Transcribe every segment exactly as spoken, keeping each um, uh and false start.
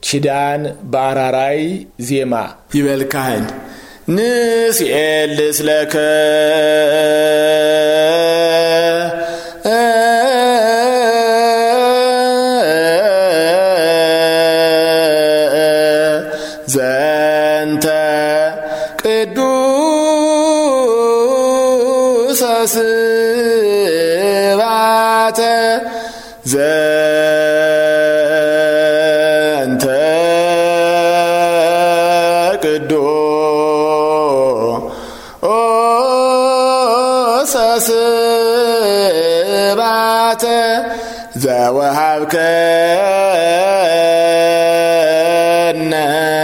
ኪዳን በአራራይ ዜማ ይበል ካህን ንስኤል ስለከ ዘንተ ቅዱስ ስብሐተ ዘንተ ቅዱስ ስብሐተ ዘወሃብከነ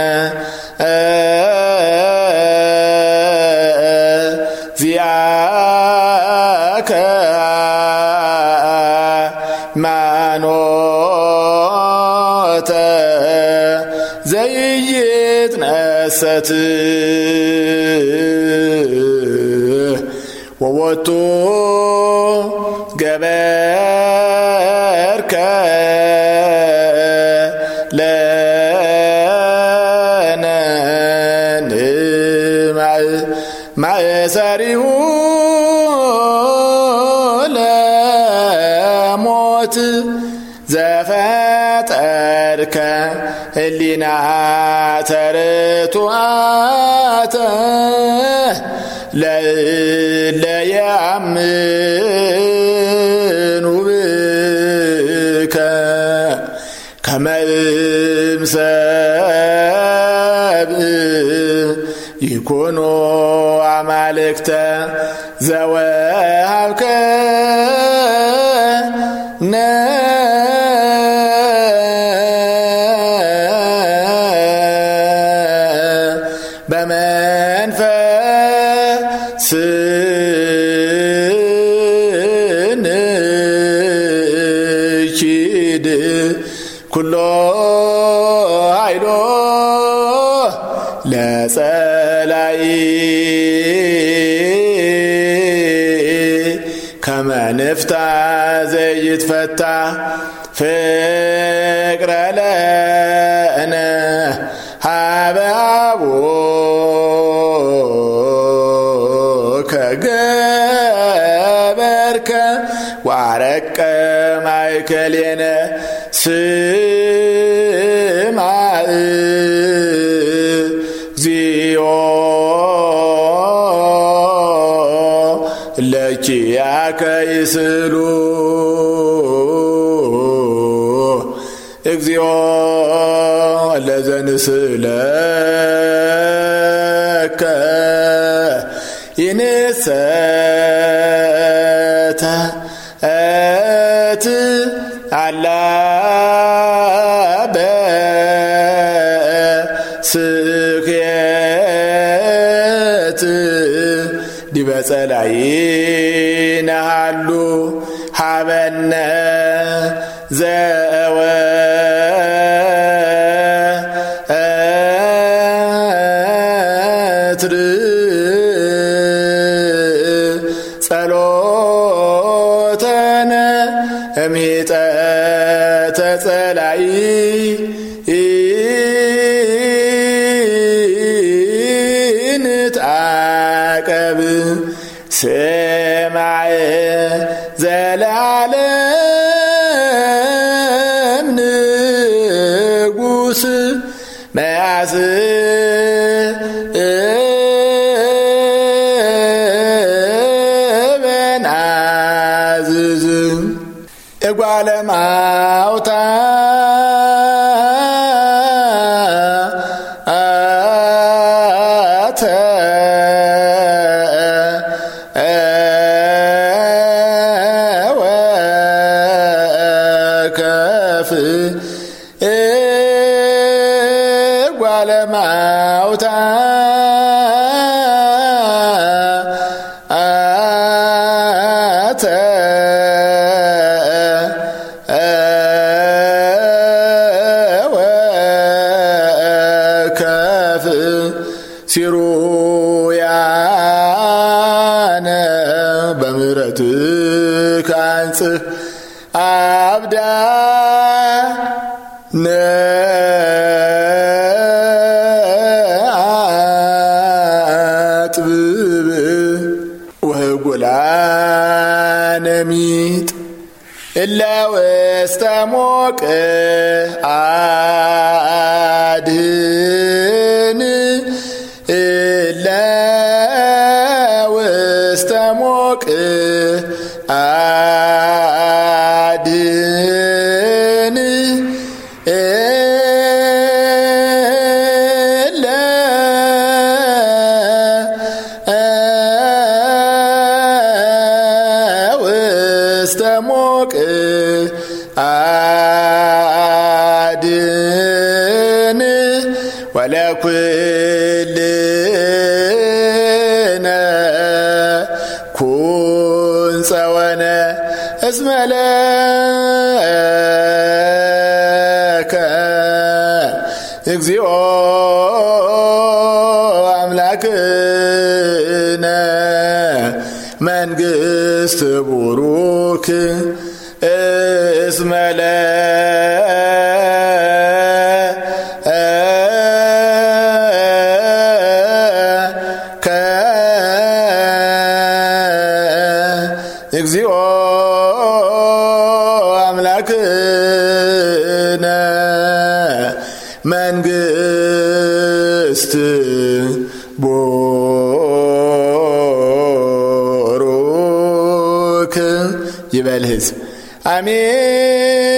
ዚአከ ማኖተ ዘይትነሰት ወወቱ ገበርከ ለነ ማእሰሪሁ ለሞት ዘፈጠርከ ህሊና ተርቱዓተ ለያምኑ ብከ ከመ እምሰብእ ይኩኑ አማልክተ ዘወሃብከነ በመንፈስ ንኪድ ኩሎ ኃይሎ ለጸላይ ከመ ንፍታ ዘይትፈታ ፍቅረ ለነ ሀበአቦ ከገበርከ ዋረቀ ማእከሌነ ስማዕ እግዚኦ ለኪያከ ይስሉ እግዚኦ ለዘንስእለከ ይንሰተ እት አላ በስክየት ዲበ ጸላይ ነሃሉ ሀበነ ዘወ ጸሎተነ እሚጠተ ጸላይ ንትዓቀብ ስማዕ ዘላለም ንጉስ መያዝ እጓለማውታ አተ ወከፍ እጓለማውታ አተ ሲሩያነ በምሕረትከ አንጽሕ አብዳነ እለ ውስተ ሞቅ አድህን እለ ውስተ ሞቅ አድህን እለ ውስተ ሞቅ አድህን ወለኩልነ ኩን ጸወነ እስመ ለከ እግዚኦ አምላክነ መንግሥት ቡሩክ እስመ ለከ እግዚኦ አምላክነ መንግሥት ቡሩክ ይበል ሕዝብ አሜን።